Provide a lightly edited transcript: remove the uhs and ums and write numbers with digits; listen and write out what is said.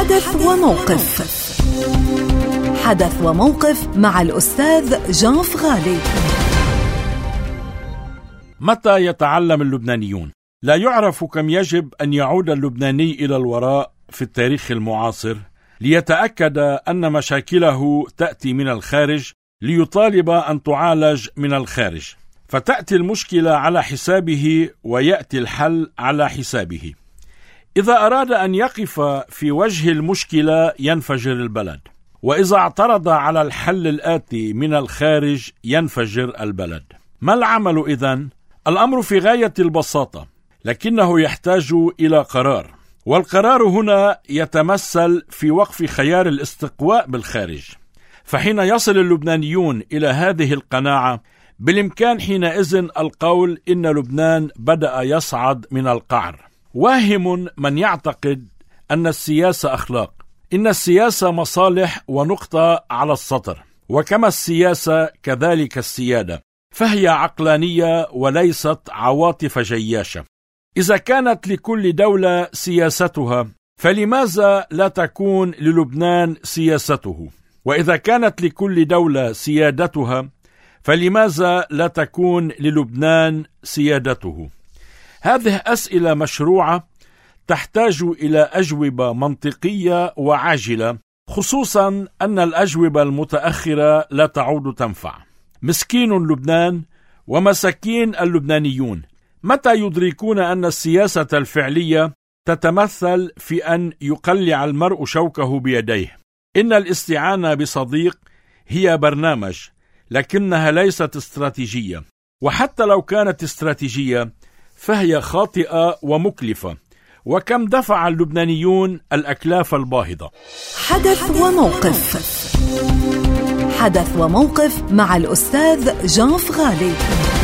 حدث وموقف. حدث وموقف مع الأستاذ جان فغالي. متى يتعلم اللبنانيون؟ لا يعرف كم يجب أن يعود اللبناني إلى الوراء في التاريخ المعاصر ليتأكد أن مشاكله تأتي من الخارج ليطالب أن تعالج من الخارج، فتأتي المشكلة على حسابه ويأتي الحل على حسابه. إذا أراد أن يقف في وجه المشكلة ينفجر البلد، وإذا اعترض على الحل الآتي من الخارج ينفجر البلد. ما العمل إذن؟ الأمر في غاية البساطة، لكنه يحتاج إلى قرار، والقرار هنا يتمثل في وقف خيار الاستقواء بالخارج. فحين يصل اللبنانيون إلى هذه القناعة بالإمكان حينئذ القول إن لبنان بدأ يصعد من القعر. واهم من يعتقد أن السياسة أخلاق. إن السياسة مصالح ونقطة على السطر، وكما السياسة كذلك السيادة، فهي عقلانية وليست عواطف جياشة. إذا كانت لكل دولة سياستها فلماذا لا تكون للبنان سياسته؟ وإذا كانت لكل دولة سيادتها فلماذا لا تكون للبنان سيادته؟ هذه أسئلة مشروعة تحتاج إلى أجوبة منطقية وعاجلة، خصوصا أن الأجوبة المتأخرة لا تعود تنفع. مسكين لبنان ومساكين اللبنانيون. متى يدركون أن السياسة الفعلية تتمثل في أن يقلع المرء شوكه بيديه؟ إن الاستعانة بصديق هي برنامج، لكنها ليست استراتيجية، وحتى لو كانت استراتيجية فهي خاطئة ومكلفة. وكم دفع اللبنانيون الأكلاف الباهظة. حدث وموقف. حدث وموقف مع الأستاذ جان فغالي.